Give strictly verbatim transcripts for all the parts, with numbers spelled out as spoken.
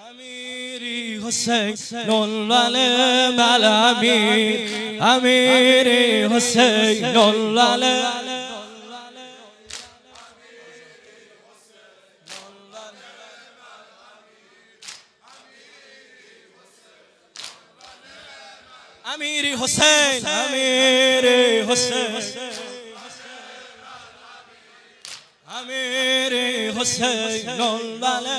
امیری حسین الولی مل امیر امیری حسین الولی امیری حسین امیری حسین امیری حسین الولی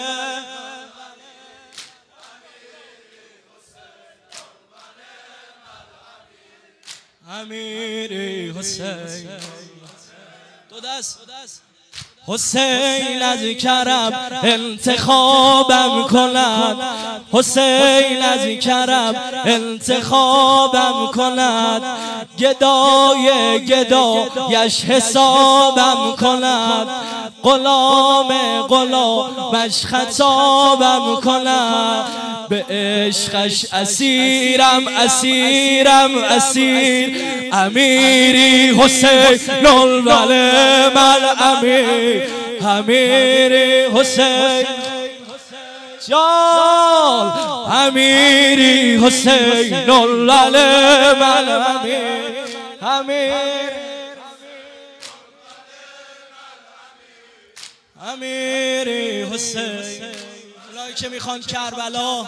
امیری حسین دو دست حسین از کرم انتخابم کند حسین از کرم انتخابم کند گدای گدایش حسابم کند غلام غلامش خطابم کند به عشقش اسیرم اسیرم اسیر امیری حسین الولی مل امیر امیری حسین جان امیری حسین الولی مل امیر امیر امیری حسین اونایی که میخوان کربلا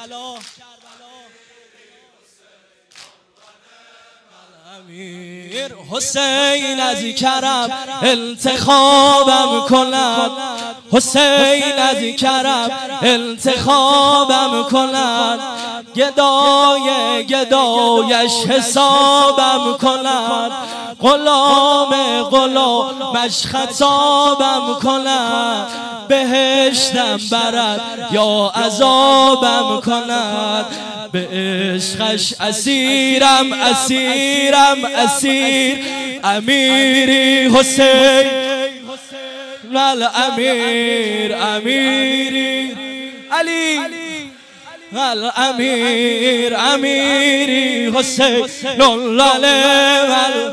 امیر حسین از کرم انتخابم کند حسین از کرم انتخابم کند گدای گدایش حسابم کند غلام غلامش خطابم کند بهشتم برد یا عذابم کند به عشقش اسیرم اسیرم اسیر امیری حسین لال امیر امیری علی الامیر امیری حسین لال